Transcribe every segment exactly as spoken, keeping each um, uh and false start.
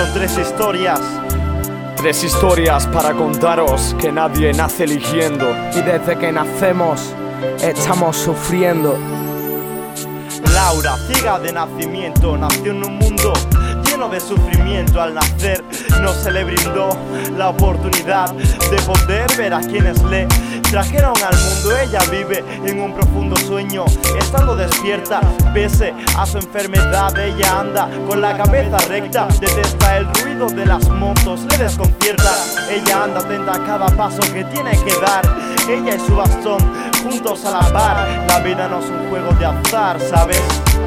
son tres historias. Tres historias para contaros que nadie nace eligiendo. Y desde que nacemos estamos sufriendo. Laura, ciega de nacimiento, nació en un mundo lleno de sufrimiento. Al nacer no se le brindó la oportunidad de poder ver a quienes le trajeron al mundo. Ella vive en un profundo sueño, estando despierta pese a su enfermedad. Ella anda con la cabeza recta, detesta el ruido de las motos, le desconcierta. Ella anda atenta a cada paso que tiene que dar. Ella y su bastón juntos a la par. La vida no es un juego de azar, ¿sabes?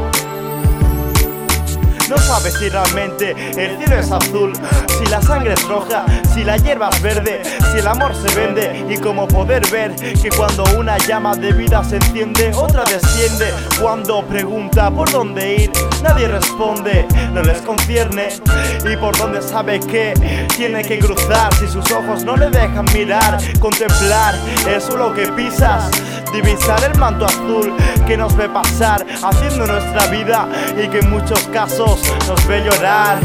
No sabes si realmente el cielo es azul, si la sangre es roja, si la hierba es verde, si el amor se vende. Y como poder ver que cuando una llama de vida se enciende, otra desciende. Cuando pregunta por dónde ir, nadie responde, no les concierne. Y por dónde sabe que tiene que cruzar, si sus ojos no le dejan mirar, contemplar el suelo que pisas, divisar el manto azul que nos ve pasar, haciendo nuestra vida y que en muchos casos nos ve llorar.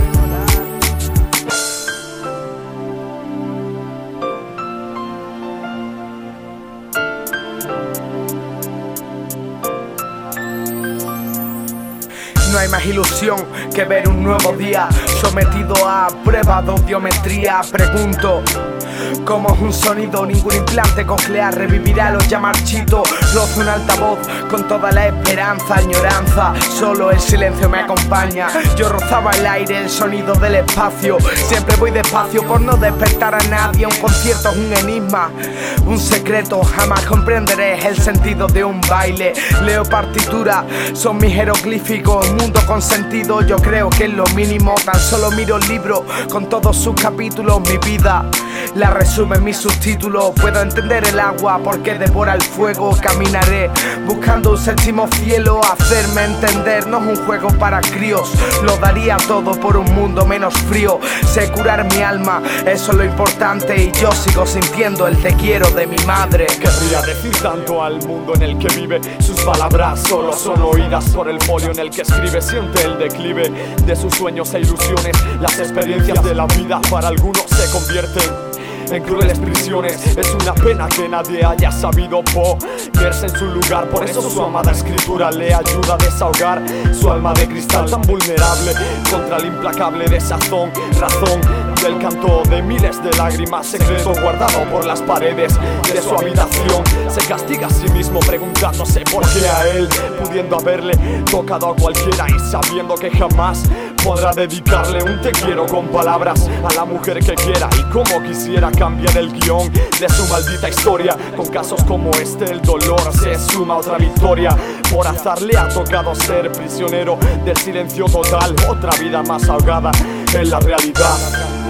No hay más ilusión que ver un nuevo día sometido a prueba de audiometría. Pregunto, ¿cómo es un sonido? Ningún implante coclear revivirá los ya marchitos. Rozo un altavoz con toda la esperanza, añoranza, solo el silencio me acompaña. Yo rozaba el aire, el sonido del espacio. Siempre voy despacio por no despertar a nadie. Un concierto es un enigma, un secreto, jamás comprenderé el sentido de un baile. Leo partitura, son mis jeroglíficos, mundo con sentido. Yo creo que es lo mínimo, tan solo miro el libro con todos sus capítulos. Mi vida la resume en mi subtítulo. Puedo entender el agua porque devora el fuego. Caminaré buscando un séptimo cielo. Hacerme entender no es un juego para críos. Lo daría todo por un mundo menos frío. Sé curar mi alma, eso es lo importante. Y yo sigo sintiendo el te quiero de mi madre. Querría decir tanto al mundo en el que vive. Sus palabras solo son oídas por el folio en el que escribe. Siente el declive de sus sueños e ilusiones. Las experiencias de la vida para algunos se convierten en crueles prisiones. Es una pena que nadie haya sabido ponerse en su lugar. Por eso su amada escritura le ayuda a desahogar su alma de cristal tan vulnerable contra el implacable desazón. Razón del canto de miles de lágrimas, secreto guardado por las paredes de su habitación. Se castiga a sí mismo preguntándose por qué a él, pudiendo haberle tocado a cualquiera y sabiendo que jamás podrá dedicarle un te quiero con palabras a la mujer que quiera. Y como quisiera cambiar el guión de su maldita historia. Con casos como este el dolor se suma a otra victoria. Por azar le ha tocado ser prisionero del silencio total. Otra vida más ahogada en la realidad.